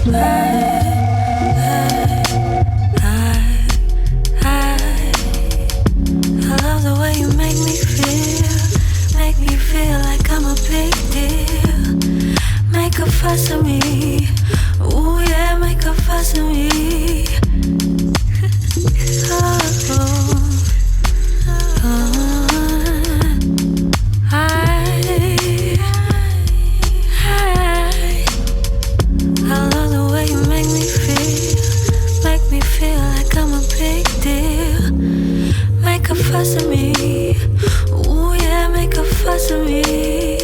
I love the way you make me feel like I'm a big deal. Make a fuss of me, ooh yeah, make a fuss of me. Oh, I love the way you make me feel like I'm a big deal. Make a fuss of me, ooh yeah, make a fuss of me.